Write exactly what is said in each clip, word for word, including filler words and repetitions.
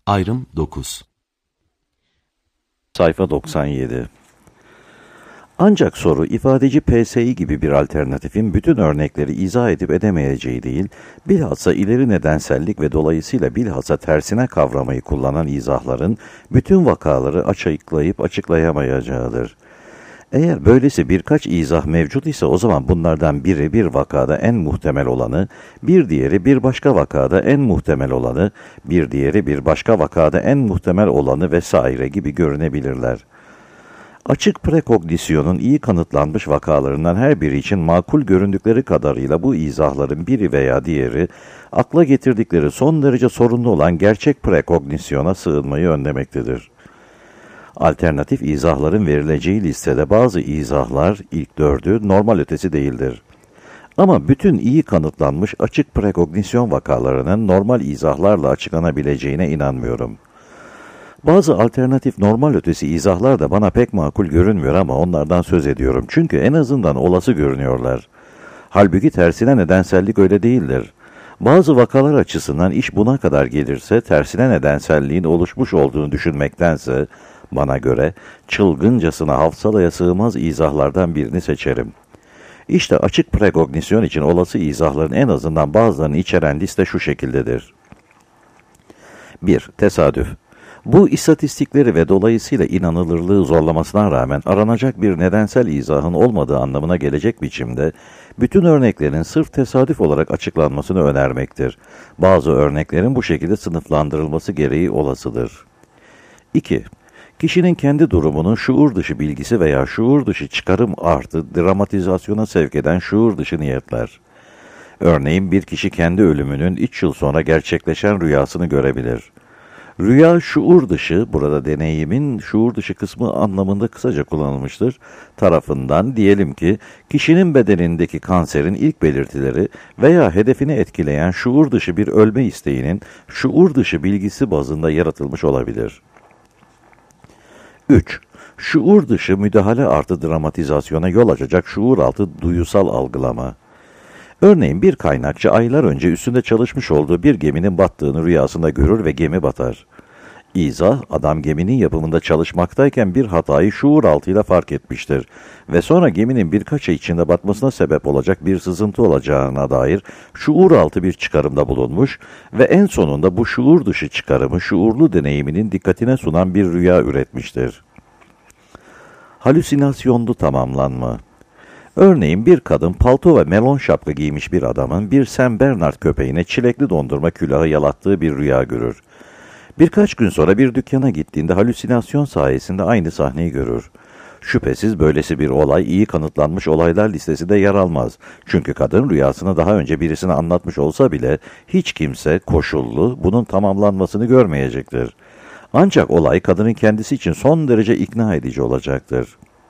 Ayrım dokuz. Sayfa doksan yedi. Ancak soru, ifadeci P S I gibi bir alternatifin bütün örnekleri izah edip edemeyeceği değil, bilhassa ileri nedensellik ve dolayısıyla bilhassa tersine kavramayı kullanan izahların bütün vakaları açıklayıp açıklayamayacağıdır. Eğer böylesi birkaç izah mevcut ise o zaman bunlardan biri bir vakada en muhtemel olanı, bir diğeri bir başka vakada en muhtemel olanı, bir diğeri bir başka vakada en muhtemel olanı vesaire gibi görünebilirler. Açık prekognisyonun iyi kanıtlanmış vakalarından her biri için makul göründükleri kadarıyla bu izahların biri veya diğeri, akla getirdikleri son derece sorunlu olan gerçek prekognisyona sığınmayı önlemektedir. Alternatif izahların verileceği listede bazı izahlar, ilk dördü, normal ötesi değildir. Ama bütün iyi kanıtlanmış açık prekognisyon vakalarının normal izahlarla açıklanabileceğine inanmıyorum. Bazı alternatif normal ötesi izahlar da bana pek makul görünmüyor ama onlardan söz ediyorum. Çünkü en azından olası görünüyorlar. Halbuki tersine nedensellik öyle değildir. Bazı vakalar açısından iş buna kadar gelirse tersine nedenselliğin oluşmuş olduğunu düşünmektense, bana göre çılgıncasına hafsalaya sığmaz izahlardan birini seçerim. İşte açık prekognisyon için olası izahların en azından bazılarını içeren liste şu şekildedir. bir. Tesadüf. Bu istatistikleri ve dolayısıyla inanılırlığı zorlamasına rağmen aranacak bir nedensel izahın olmadığı anlamına gelecek biçimde bütün örneklerin sırf tesadüf olarak açıklanmasını önermektir. Bazı örneklerin bu şekilde sınıflandırılması gereği olasıdır. iki. Kişinin kendi durumunun şuur dışı bilgisi veya şuur dışı çıkarım artı dramatizasyona sevk eden şuur dışı niyetler. Örneğin bir kişi kendi ölümünün üç yıl sonra gerçekleşen rüyasını görebilir. Rüya şuur dışı, burada deneyimin şuur dışı kısmı anlamında kısaca kullanılmıştır, tarafından diyelim ki kişinin bedenindeki kanserin ilk belirtileri veya hedefini etkileyen şuur dışı bir ölme isteğinin şuur dışı bilgisi bazında yaratılmış olabilir. üç. Şuur dışı müdahale artı dramatizasyona yol açacak şuur altı duyusal algılama. Örneğin bir kaynakçı aylar önce üstünde çalışmış olduğu bir geminin battığını rüyasında görür ve gemi batar. İzah, adam geminin yapımında çalışmaktayken bir hatayı şuur altıyla fark etmiştir ve sonra geminin birkaç ay içinde batmasına sebep olacak bir sızıntı olacağına dair şuur altı bir çıkarımda bulunmuş ve en sonunda bu şuur dışı çıkarımı şuurlu deneyiminin dikkatine sunan bir rüya üretmiştir. Halüsinasyonlu tamamlanma. Örneğin bir kadın palto ve melon şapka giymiş bir adamın bir Saint Bernard köpeğine çilekli dondurma külahı yalattığı bir rüya görür. Birkaç gün sonra bir dükkana gittiğinde halüsinasyon sayesinde aynı sahneyi görür. Şüphesiz böylesi bir olay iyi kanıtlanmış olaylar listesinde yer almaz. Çünkü kadın rüyasını daha önce birisine anlatmış olsa bile hiç kimse koşullu bunun tamamlanmasını görmeyecektir. Ancak olay kadının kendisi için son derece ikna edici olacaktır.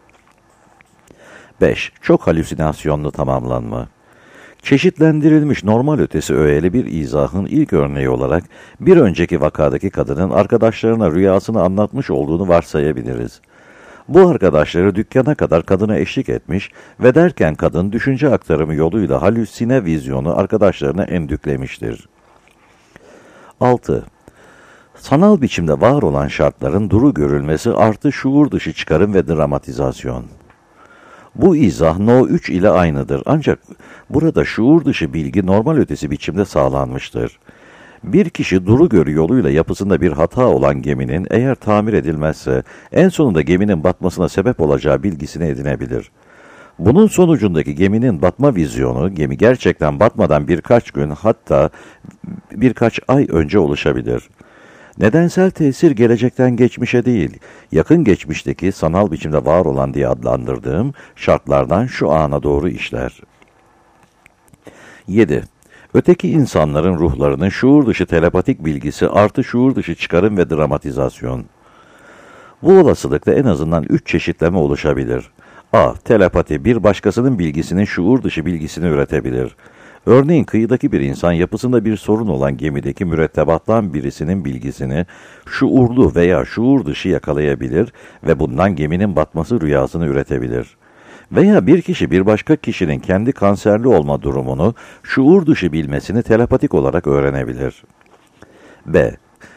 beş. Çok halüsinasyonlu tamamlanma. Çeşitlendirilmiş normal ötesi öğeli bir izahın ilk örneği olarak bir önceki vakadaki kadının arkadaşlarına rüyasını anlatmış olduğunu varsayabiliriz. Bu arkadaşları dükkana kadar kadına eşlik etmiş ve derken kadın düşünce aktarımı yoluyla halüsine vizyonu arkadaşlarına endüklemiştir. altı. Sanal biçimde var olan şartların duru görülmesi artı şuur dışı çıkarım ve dramatizasyon. Bu izah No üç ile aynıdır ancak burada şuur dışı bilgi normal ötesi biçimde sağlanmıştır. Bir kişi duru görü yoluyla yapısında bir hata olan geminin eğer tamir edilmezse en sonunda geminin batmasına sebep olacağı bilgisini edinebilir. Bunun sonucundaki geminin batma vizyonu gemi gerçekten batmadan birkaç gün hatta birkaç ay önce oluşabilir. Nedensel tesir gelecekten geçmişe değil, yakın geçmişteki sanal biçimde var olan diye adlandırdığım şartlardan şu ana doğru işler. yedi. Öteki insanların ruhlarının şuur dışı telepatik bilgisi artı şuur dışı çıkarım ve dramatizasyon. Bu olasılıkta en azından üç çeşitleme oluşabilir. A. Telepati bir başkasının bilgisinin şuur dışı bilgisini üretebilir. Örneğin kıyıdaki bir insan yapısında bir sorun olan gemideki mürettebattan birisinin bilgisini şuurlu veya şuur dışı yakalayabilir ve bundan geminin batması rüyasını üretebilir. Veya bir kişi bir başka kişinin kendi kanserli olma durumunu şuur dışı bilmesini telepatik olarak öğrenebilir. B.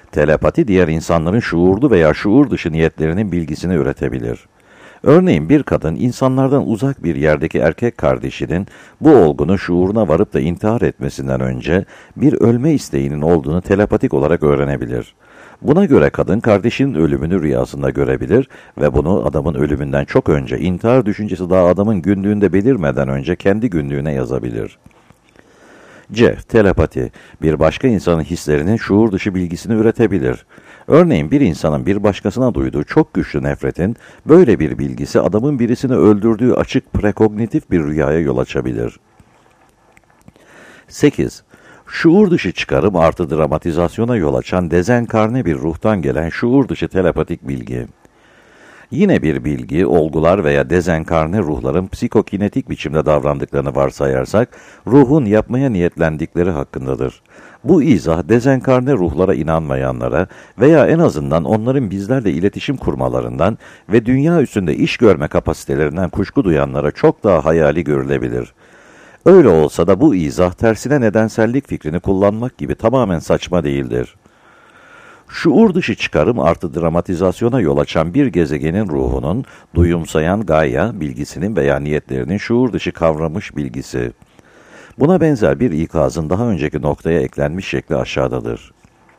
Telepati diğer insanların şuurlu veya şuur dışı niyetlerinin bilgisini üretebilir. Örneğin bir kadın insanlardan uzak bir yerdeki erkek kardeşinin bu olgunun şuuruna varıp da intihar etmesinden önce bir ölme isteğinin olduğunu telepatik olarak öğrenebilir. Buna göre kadın kardeşinin ölümünü rüyasında görebilir ve bunu adamın ölümünden çok önce, intihar düşüncesi daha adamın günlüğünde belirmeden önce kendi günlüğüne yazabilir. C. Telepati, bir başka insanın hislerinin şuur dışı bilgisini üretebilir. Örneğin bir insanın bir başkasına duyduğu çok güçlü nefretin, böyle bir bilgisi adamın birisini öldürdüğü açık prekognitif bir rüyaya yol açabilir. sekiz. Şuur dışı çıkarım artı dramatizasyona yol açan dezenkarne bir ruhtan gelen şuur dışı telepatik bilgi. Yine bir bilgi, olgular veya dezenkarne ruhların psikokinetik biçimde davrandıklarını varsayarsak, ruhun yapmaya niyetlendikleri hakkındadır. Bu izah, dezenkarne ruhlara inanmayanlara veya en azından onların bizlerle iletişim kurmalarından ve dünya üstünde iş görme kapasitelerinden kuşku duyanlara çok daha hayali görülebilir. Öyle olsa da bu izah, tersine nedensellik fikrini kullanmak gibi tamamen saçma değildir. Şuur dışı çıkarım artı dramatizasyona yol açan bir gezegenin ruhunun, duyumsayan Gaia, bilgisinin veya niyetlerinin şuur dışı kavramış bilgisi. Buna benzer bir ikazın daha önceki noktaya eklenmiş şekli aşağıdadır.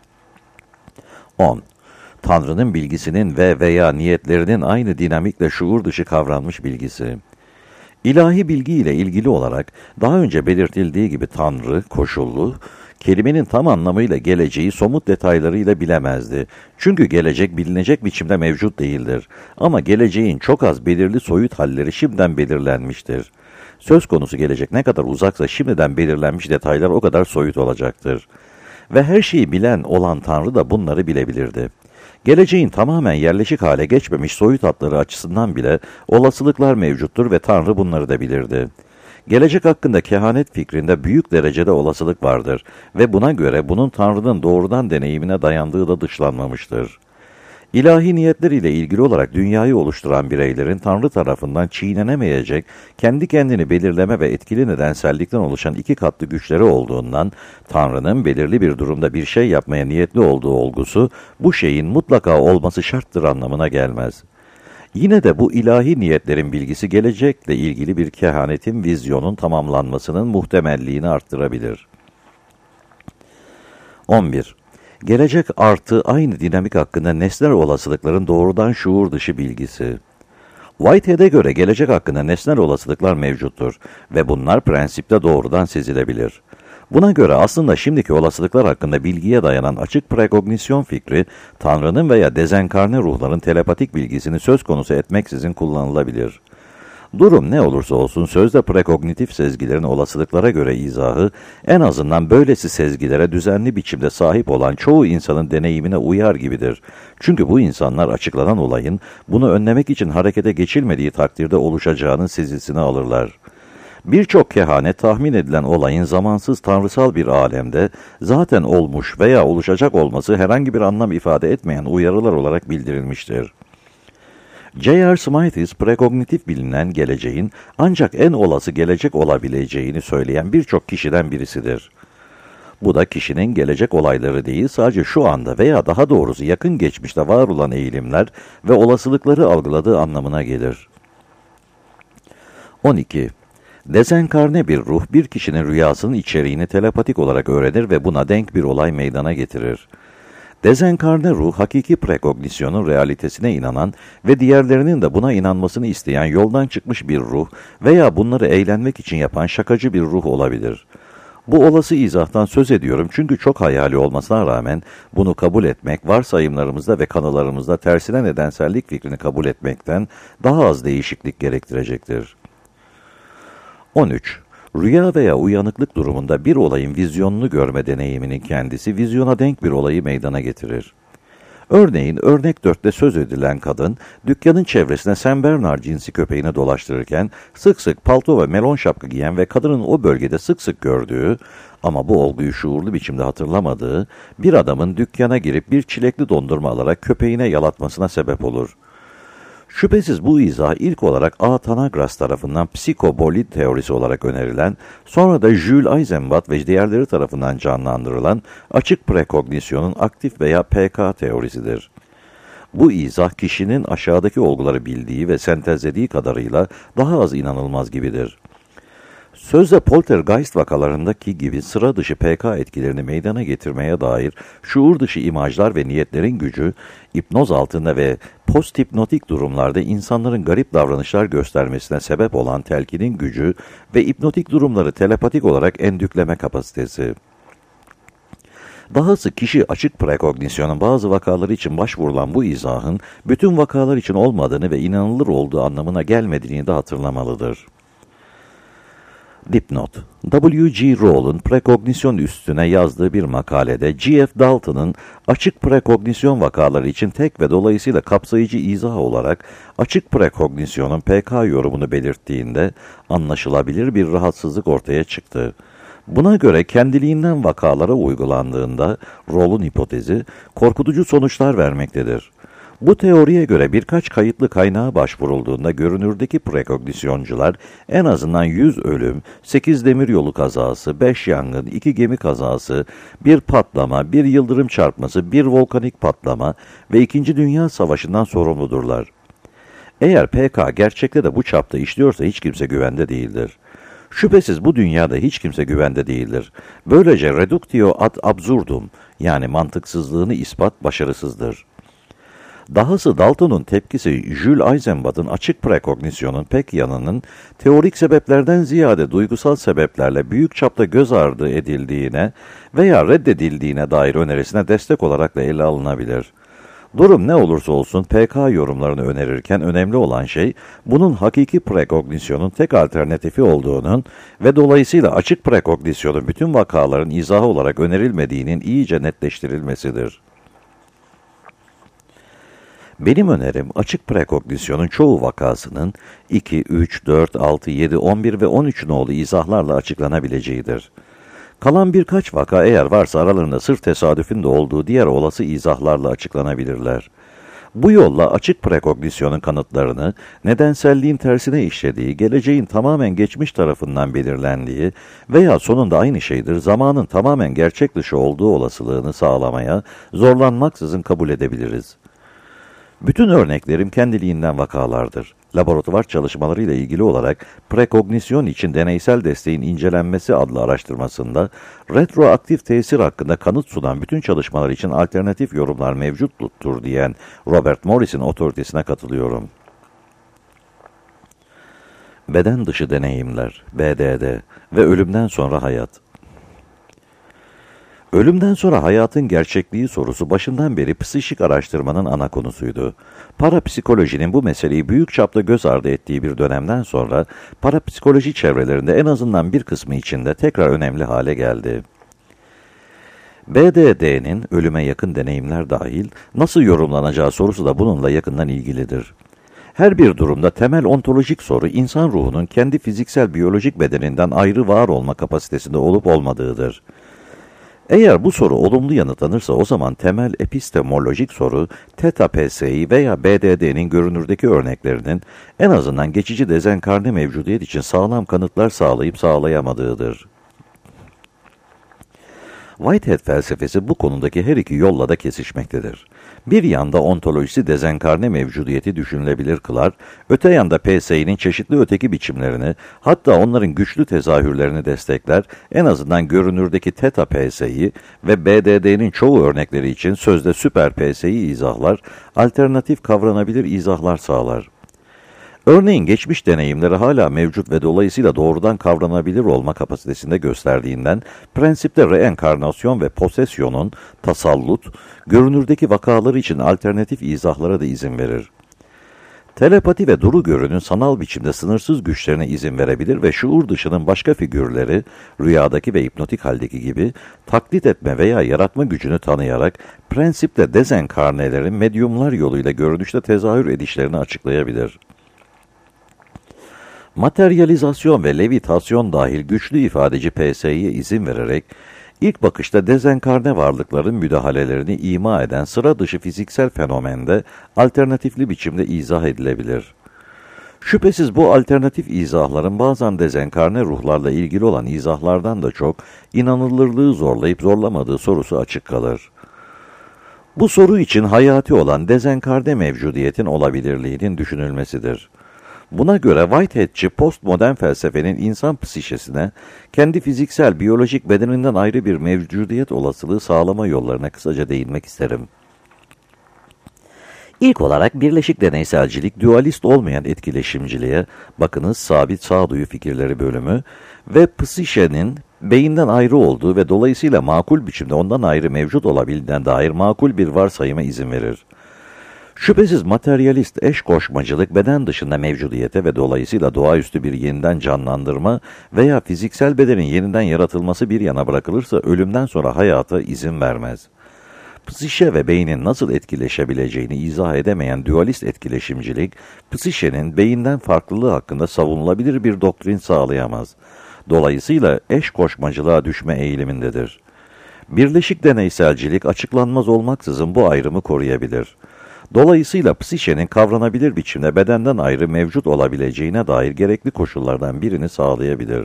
on. Tanrı'nın bilgisinin ve veya niyetlerinin aynı dinamikle şuur dışı kavranmış bilgisi. İlahi bilgi ile ilgili olarak daha önce belirtildiği gibi Tanrı, koşullu, kelimenin tam anlamıyla geleceği somut detaylarıyla bilemezdi. Çünkü gelecek bilinecek biçimde mevcut değildir. Ama geleceğin çok az belirli soyut halleri şimdiden belirlenmiştir. Söz konusu gelecek ne kadar uzaksa şimdiden belirlenmiş detaylar o kadar soyut olacaktır. Ve her şeyi bilen olan Tanrı da bunları bilebilirdi. Geleceğin tamamen yerleşik hale geçmemiş soyut hatları açısından bile olasılıklar mevcuttur ve Tanrı bunları da bilirdi. Gelecek hakkında kehanet fikrinde büyük derecede olasılık vardır ve buna göre bunun Tanrı'nın doğrudan deneyimine dayandığı da dışlanmamıştır. İlahi niyetler ile ilgili olarak dünyayı oluşturan bireylerin Tanrı tarafından çiğnenemeyecek, kendi kendini belirleme ve etkili nedensellikten oluşan iki katlı güçleri olduğundan, Tanrı'nın belirli bir durumda bir şey yapmaya niyetli olduğu olgusu, bu şeyin mutlaka olması şarttır anlamına gelmez. Yine de bu ilahi niyetlerin bilgisi gelecekle ilgili bir kehanetin, vizyonun tamamlanmasının muhtemelliğini arttırabilir. on bir. Gelecek artı aynı dinamik hakkında nesnel olasılıkların doğrudan şuur dışı bilgisi. Whitehead'e göre gelecek hakkında nesnel olasılıklar mevcuttur ve bunlar prensipte doğrudan sezilebilir. Buna göre aslında şimdiki olasılıklar hakkında bilgiye dayanan açık prekognisyon fikri, Tanrı'nın veya dezenkarne ruhların telepatik bilgisini söz konusu etmeksizin kullanılabilir. Durum ne olursa olsun sözde prekognitif sezgilerin olasılıklara göre izahı, en azından böylesi sezgilere düzenli biçimde sahip olan çoğu insanın deneyimine uyar gibidir. Çünkü bu insanlar açıklanan olayın, bunu önlemek için harekete geçilmediği takdirde oluşacağının sezisini alırlar. Birçok kehanet tahmin edilen olayın zamansız tanrısal bir alemde zaten olmuş veya oluşacak olması herhangi bir anlam ifade etmeyen uyarılar olarak bildirilmiştir. J R Smythes, prekognitif bilinen geleceğin ancak en olası gelecek olabileceğini söyleyen birçok kişiden birisidir. Bu da kişinin gelecek olayları değil, sadece şu anda veya daha doğrusu yakın geçmişte var olan eğilimler ve olasılıkları algıladığı anlamına gelir. on iki. Dezenkarne bir ruh, bir kişinin rüyasının içeriğini telepatik olarak öğrenir ve buna denk bir olay meydana getirir. Dezenkarne ruh, hakiki prekognisyonun realitesine inanan ve diğerlerinin de buna inanmasını isteyen yoldan çıkmış bir ruh veya bunları eğlenmek için yapan şakacı bir ruh olabilir. Bu olası izahtan söz ediyorum çünkü çok hayali olmasına rağmen bunu kabul etmek, varsayımlarımızda ve kanılarımızda tersine nedensellik fikrini kabul etmekten daha az değişiklik gerektirecektir. on üç. Rüya veya uyanıklık durumunda bir olayın vizyonunu görme deneyiminin kendisi vizyona denk bir olayı meydana getirir. Örneğin örnek dörtte söz edilen kadın, dükkanın çevresine Saint Bernard cinsi köpeğini dolaştırırken sık sık palto ve melon şapka giyen ve kadının o bölgede sık sık gördüğü ama bu olguyu şuurlu biçimde hatırlamadığı bir adamın dükkana girip bir çilekli dondurma alarak köpeğine yalatmasına sebep olur. Şüphesiz bu izah ilk olarak A. Tanagras tarafından psikobolid teorisi olarak önerilen, sonra da Jules Eisenbach ve diğerleri tarafından canlandırılan açık prekognisyonun aktif veya P K teorisidir. Bu izah kişinin aşağıdaki olguları bildiği ve sentezlediği kadarıyla daha az inanılmaz gibidir. Sözde poltergeist vakalarındaki gibi sıra dışı P K etkilerini meydana getirmeye dair şuur dışı imajlar ve niyetlerin gücü, hipnoz altında ve posthipnotik durumlarda insanların garip davranışlar göstermesine sebep olan telkinin gücü ve hipnotik durumları telepatik olarak endükleme kapasitesi. Dahası kişi açık prekognisyonun bazı vakaları için başvurulan bu izahın bütün vakalar için olmadığını ve inanılır olduğu anlamına gelmediğini de hatırlamalıdır. Dipnot: W G Rawl'un prekognisyon üstüne yazdığı bir makalede G F Dalton'ın açık prekognisyon vakaları için tek ve dolayısıyla kapsayıcı izah olarak açık prekognisyonun P K yorumunu belirttiğinde anlaşılabilir bir rahatsızlık ortaya çıktı. Buna göre kendiliğinden vakalara uygulandığında Rawl'un hipotezi korkutucu sonuçlar vermektedir. Bu teoriye göre birkaç kayıtlı kaynağa başvurulduğunda görünürdeki prekognisyoncular en azından yüz ölüm, sekiz demiryolu kazası, beş yangın, iki gemi kazası, bir patlama, bir yıldırım çarpması, bir volkanik patlama ve İkinci Dünya Savaşı'ndan sorumludurlar. Eğer P K gerçekte de bu çapta işliyorsa hiç kimse güvende değildir. Şüphesiz bu dünyada hiç kimse güvende değildir. Böylece reductio ad absurdum, yani mantıksızlığını ispat başarısızdır. Dahası Dalton'un tepkisi Jules Eisenbach'ın açık prekognisyonun pek yanının teorik sebeplerden ziyade duygusal sebeplerle büyük çapta göz ardı edildiğine veya reddedildiğine dair önerisine destek olarak da ele alınabilir. Durum ne olursa olsun P K yorumlarını önerirken önemli olan şey bunun hakiki prekognisyonun tek alternatifi olduğunun ve dolayısıyla açık prekognisyonun bütün vakaların izahı olarak önerilmediğinin iyice netleştirilmesidir. Benim önerim açık prekognisyonun çoğu vakasının iki, üç, dört, altı, yedi, on bir ve on üç nolu izahlarla açıklanabileceğidir. Kalan birkaç vaka eğer varsa aralarında sırf tesadüfün de olduğu diğer olası izahlarla açıklanabilirler. Bu yolla açık prekognisyonun kanıtlarını, nedenselliğin tersine işlediği, geleceğin tamamen geçmiş tarafından belirlendiği veya sonunda aynı şeydir, zamanın tamamen gerçek dışı olduğu olasılığını sağlamaya zorlanmaksızın kabul edebiliriz. Bütün örneklerim kendiliğinden vakalardır. Laboratuvar çalışmalarıyla ilgili olarak prekognisyon için deneysel desteğin incelenmesi adlı araştırmasında retroaktif tesir hakkında kanıt sunan bütün çalışmalar için alternatif yorumlar mevcuttur diyen Robert Morris'in otoritesine katılıyorum. Beden dışı deneyimler, B D D ve ölümden sonra hayat. Ölümden sonra hayatın gerçekliği sorusu başından beri psikik araştırmanın ana konusuydu. Parapsikolojinin bu meseleyi büyük çapta göz ardı ettiği bir dönemden sonra parapsikoloji çevrelerinde en azından bir kısmı içinde tekrar önemli hale geldi. B D D'nin ölüme yakın deneyimler dahil nasıl yorumlanacağı sorusu da bununla yakından ilgilidir. Her bir durumda temel ontolojik soru insan ruhunun kendi fiziksel biyolojik bedeninden ayrı var olma kapasitesinde olup olmadığıdır. Eğer bu soru olumlu yanıtlanırsa o zaman temel epistemolojik soru Theta P S'yi veya B D D'nin görünürdeki örneklerinin en azından geçici dezenkarne mevcudiyet için sağlam kanıtlar sağlayıp sağlayamadığıdır. Whitehead felsefesi bu konudaki her iki yolla da kesişmektedir. Bir yanda ontolojisi dezenkarne mevcudiyeti düşünülebilir kılar, öte yanda P S'nin çeşitli öteki biçimlerini, hatta onların güçlü tezahürlerini destekler, en azından görünürdeki Theta P S'yi ve B D D'nin çoğu örnekleri için sözde süper P S'yi izahlar, alternatif kavranabilir izahlar sağlar. Örneğin geçmiş deneyimleri hala mevcut ve dolayısıyla doğrudan kavranabilir olma kapasitesinde gösterdiğinden, prensipte reenkarnasyon ve posesyonun, tasallut, görünürdeki vakaları için alternatif izahlara da izin verir. Telepati ve duru görünün sanal biçimde sınırsız güçlerine izin verebilir ve şuur dışının başka figürleri, rüyadaki ve hipnotik haldeki gibi, taklit etme veya yaratma gücünü tanıyarak, prensipte dezenkarnelerin medyumlar yoluyla görünüşte tezahür edişlerini açıklayabilir. Materyalizasyon ve levitasyon dahil güçlü ifadeci P S'ye izin vererek, İlk bakışta dezenkarne varlıkların müdahalelerini ima eden sıra dışı fiziksel fenomende alternatifli biçimde izah edilebilir. Şüphesiz bu alternatif izahların bazen dezenkarne ruhlarla ilgili olan izahlardan da çok inanılırlığı zorlayıp zorlamadığı sorusu açık kalır. Bu soru için hayati olan dezenkarne mevcudiyetin olabilirliğinin düşünülmesidir. Buna göre Whitehead'ci postmodern felsefenin insan psişesine kendi fiziksel, biyolojik bedeninden ayrı bir mevcudiyet olasılığı sağlama yollarına kısaca değinmek isterim. İlk olarak birleşik deneyselcilik, dualist olmayan etkileşimciliğe, bakınız sabit sağduyu fikirleri bölümü ve psişenin beyinden ayrı olduğu ve dolayısıyla makul biçimde ondan ayrı mevcut olabildiğine dair makul bir varsayıma izin verir. Şüphesiz materyalist eş koşmacılık beden dışında mevcudiyete ve dolayısıyla doğaüstü bir yeniden canlandırma veya fiziksel bedenin yeniden yaratılması bir yana bırakılırsa ölümden sonra hayata izin vermez. Psişe ve beynin nasıl etkileşebileceğini izah edemeyen dualist etkileşimcilik, psişenin beyinden farklılığı hakkında savunulabilir bir doktrin sağlayamaz. Dolayısıyla eş koşmacılığa düşme eğilimindedir. Birleşik deneyselcilik açıklanmaz olmaksızın bu ayrımı koruyabilir. Dolayısıyla psişenin kavranabilir biçimde bedenden ayrı mevcut olabileceğine dair gerekli koşullardan birini sağlayabilir.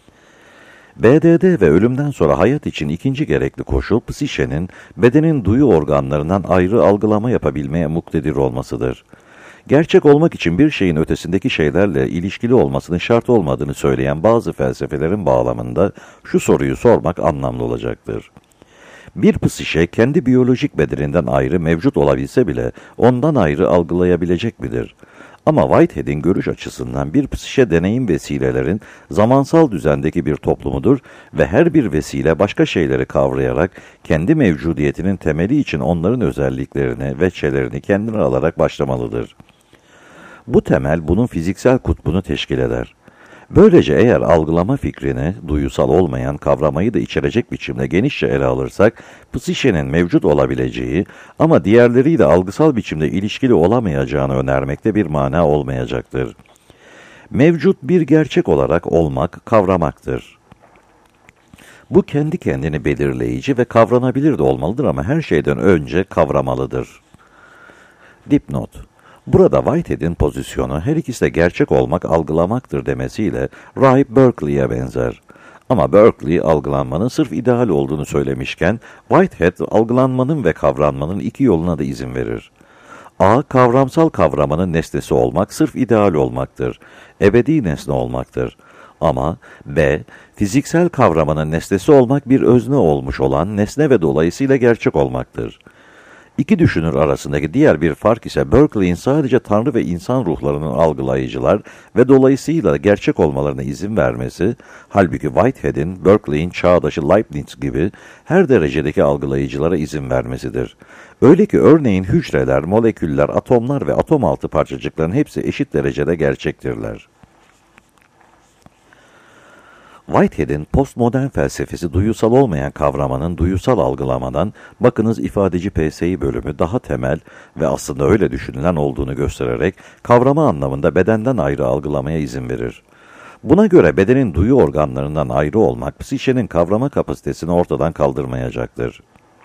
B D D ve ölümden sonra hayat için ikinci gerekli koşul, psişenin bedenin duyu organlarından ayrı algılama yapabilmeye muktedir olmasıdır. Gerçek olmak için bir şeyin ötesindeki şeylerle ilişkili olmasının şart olmadığını söyleyen bazı felsefelerin bağlamında şu soruyu sormak anlamlı olacaktır. Bir psişe kendi biyolojik bedeninden ayrı mevcut olabilse bile ondan ayrı algılayabilecek midir? Ama Whitehead'in görüş açısından bir psişe deneyim vesilelerin zamansal düzendeki bir toplumudur ve her bir vesile başka şeyleri kavrayarak kendi mevcudiyetinin temeli için onların özelliklerini, veçelerini kendine alarak başlamalıdır. Bu temel bunun fiziksel kutbunu teşkil eder. Böylece eğer algılama fikrini, duyusal olmayan kavramayı da içerecek biçimde genişçe ele alırsak, psişenin mevcut olabileceği ama diğerleriyle algısal biçimde ilişkili olamayacağını önermekte bir mana olmayacaktır. Mevcut bir gerçek olarak olmak, kavramaktır. Bu kendi kendini belirleyici ve kavranabilir de olmalıdır ama her şeyden önce kavramalıdır. Dipnot. Burada Whitehead'in pozisyonu her ikisi de gerçek olmak, algılamaktır demesiyle Rahip Berkeley'e benzer. Ama Berkeley algılanmanın sırf ideal olduğunu söylemişken, Whitehead algılanmanın ve kavranmanın iki yoluna da izin verir. A. Kavramsal kavramanın nesnesi olmak sırf ideal olmaktır, ebedi nesne olmaktır. Ama B. Fiziksel kavramanın nesnesi olmak bir özne olmuş olan nesne ve dolayısıyla gerçek olmaktır. İki düşünür arasındaki diğer bir fark ise Berkeley'in sadece Tanrı ve insan ruhlarının algılayıcılar ve dolayısıyla gerçek olmalarına izin vermesi, halbuki Whitehead'in Berkeley'in çağdaşı Leibniz gibi her derecedeki algılayıcılara izin vermesidir. Öyle ki örneğin hücreler, moleküller, atomlar ve atom altı parçacıkların hepsi eşit derecede gerçektirler. Whitehead'in postmodern felsefesi duyusal olmayan kavramanın duyusal algılamadan, bakınız ifadeci P S I bölümü daha temel ve aslında öyle düşünülen olduğunu göstererek kavrama anlamında bedenden ayrı algılamaya izin verir. Buna göre bedenin duyu organlarından ayrı olmak psişenin kavrama kapasitesini ortadan kaldırmayacaktır.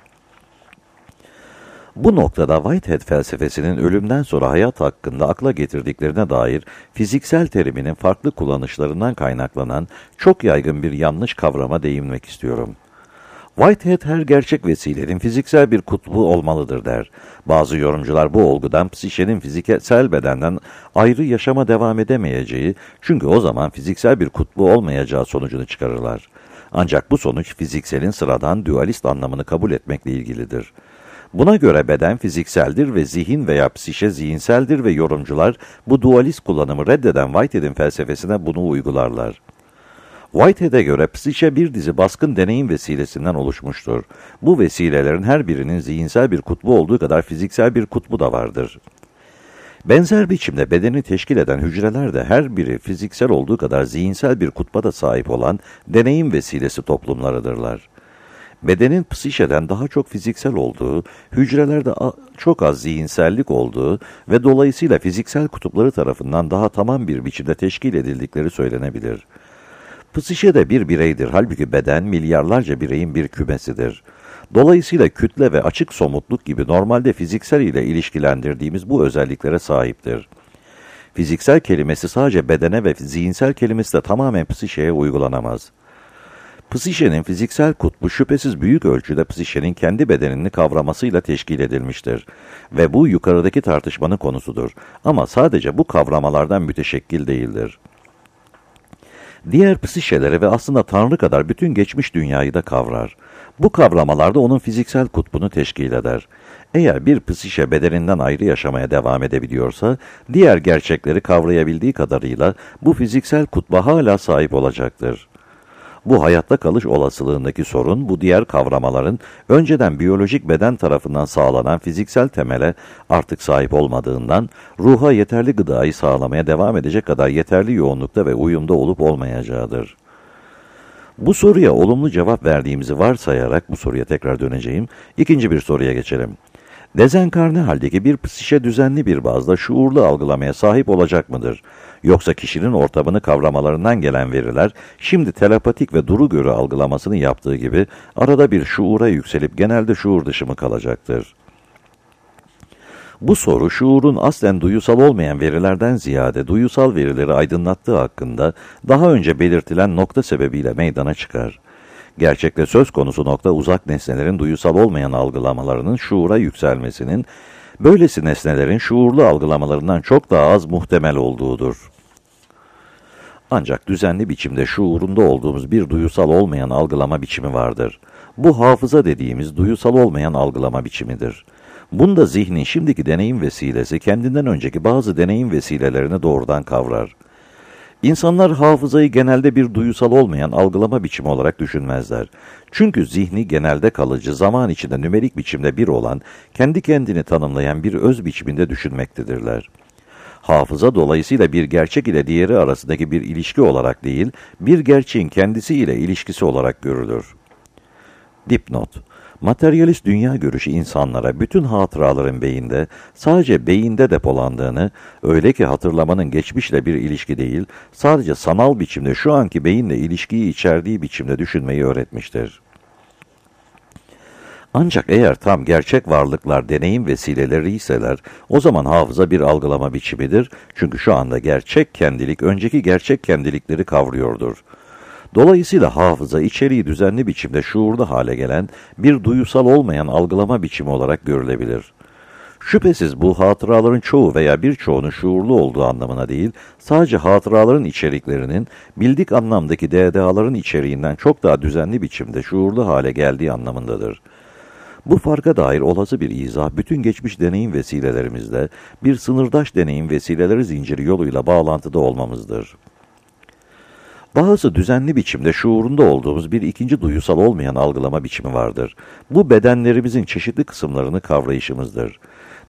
Bu noktada Whitehead felsefesinin ölümden sonra hayat hakkında akla getirdiklerine dair fiziksel teriminin farklı kullanışlarından kaynaklanan çok yaygın bir yanlış kavrama değinmek istiyorum. Whitehead her gerçek vesilenin fiziksel bir kutbu olmalıdır der. Bazı yorumcular bu olgudan psişenin fiziksel bedenden ayrı yaşama devam edemeyeceği, çünkü o zaman fiziksel bir kutbu olmayacağı sonucunu çıkarırlar. Ancak bu sonuç fizikselin sıradan dualist anlamını kabul etmekle ilgilidir. Buna göre beden fizikseldir ve zihin veya psişe zihinseldir ve yorumcular bu dualist kullanımı reddeden Whitehead'in felsefesine bunu uygularlar. Whitehead'e göre psişe bir dizi baskın deneyim vesilesinden oluşmuştur. Bu vesilelerin her birinin zihinsel bir kutbu olduğu kadar fiziksel bir kutbu da vardır. Benzer biçimde bedeni teşkil eden hücreler de her biri fiziksel olduğu kadar zihinsel bir kutba da sahip olan deneyim vesilesi toplumlarıdırlar. Bedenin psişeden daha çok fiziksel olduğu, hücrelerde çok az zihinsellik olduğu ve dolayısıyla fiziksel kutupları tarafından daha tamam bir biçimde teşkil edildikleri söylenebilir. Psişe de bir bireydir, halbuki beden milyarlarca bireyin bir kümesidir. Dolayısıyla kütle ve açık somutluk gibi normalde fiziksel ile ilişkilendirdiğimiz bu özelliklere sahiptir. Fiziksel kelimesi sadece bedene ve zihinsel kelimesi de tamamen psişeye uygulanamaz. Psişenin fiziksel kutbu şüphesiz büyük ölçüde psişenin kendi bedenini kavramasıyla teşkil edilmiştir. Ve bu yukarıdaki tartışmanın konusudur. Ama sadece bu kavramalardan müteşekkil değildir. Diğer psişeleri ve aslında Tanrı kadar bütün geçmiş dünyayı da kavrar. Bu kavramalarda onun fiziksel kutbunu teşkil eder. Eğer bir psişe bedeninden ayrı yaşamaya devam edebiliyorsa, diğer gerçekleri kavrayabildiği kadarıyla bu fiziksel kutba hala sahip olacaktır. Bu hayatta kalış olasılığındaki sorun, bu diğer kavramaların önceden biyolojik beden tarafından sağlanan fiziksel temele artık sahip olmadığından, ruha yeterli gıdayı sağlamaya devam edecek kadar yeterli yoğunlukta ve uyumda olup olmayacağıdır. Bu soruya olumlu cevap verdiğimizi varsayarak bu soruya tekrar döneceğim. İkinci bir soruya geçelim. Dezenkarne haldeki bir psişe düzenli bir bazda şuurlu algılamaya sahip olacak mıdır? Yoksa kişinin ortamını kavramalarından gelen veriler, şimdi telepatik ve duru görü algılamasını yaptığı gibi arada bir şuura yükselip genelde şuur dışı mı kalacaktır? Bu soru şuurun aslen duyusal olmayan verilerden ziyade duyusal verileri aydınlattığı hakkında daha önce belirtilen nokta sebebiyle meydana çıkar. Gerçekte söz konusu nokta uzak nesnelerin duyusal olmayan algılamalarının şuura yükselmesinin, böylesi nesnelerin şuurlu algılamalarından çok daha az muhtemel olduğudur. Ancak düzenli biçimde şuurunda olduğumuz bir duyusal olmayan algılama biçimi vardır. Bu hafıza dediğimiz duyusal olmayan algılama biçimidir. Bunda zihnin şimdiki deneyim vesilesi kendinden önceki bazı deneyim vesilelerini doğrudan kavrar. İnsanlar hafızayı genelde bir duyusal olmayan algılama biçimi olarak düşünmezler. Çünkü zihni genelde kalıcı, zaman içinde nümerik biçimde bir olan, kendi kendini tanımlayan bir öz biçiminde düşünmektedirler. Hafıza dolayısıyla bir gerçek ile diğeri arasındaki bir ilişki olarak değil, bir gerçeğin kendisi ile ilişkisi olarak görülür. Dipnot: Materyalist dünya görüşü insanlara bütün hatıraların beyinde, sadece beyinde depolandığını, öyle ki hatırlamanın geçmişle bir ilişki değil, sadece sanal biçimde şu anki beyinle ilişkiyi içerdiği biçimde düşünmeyi öğretmiştir. Ancak eğer tam gerçek varlıklar deneyim vesileleri iseler, o zaman hafıza bir algılama biçimidir, çünkü şu anda gerçek kendilik önceki gerçek kendilikleri kavruyordur. Dolayısıyla hafıza içeriği düzenli biçimde şuurlu hale gelen bir duyusal olmayan algılama biçimi olarak görülebilir. Şüphesiz bu hatıraların çoğu veya birçoğunun şuurlu olduğu anlamına değil, sadece hatıraların içeriklerinin bildik anlamdaki D D A'ların içeriğinden çok daha düzenli biçimde şuurlu hale geldiği anlamındadır. Bu farka dair olası bir izah, bütün geçmiş deneyim vesilelerimizle bir sınırdaş deneyim vesileleri zinciri yoluyla bağlantıda olmamızdır. Bazı düzenli biçimde şuurunda olduğumuz bir ikinci duyusal olmayan algılama biçimi vardır. Bu bedenlerimizin çeşitli kısımlarını kavrayışımızdır.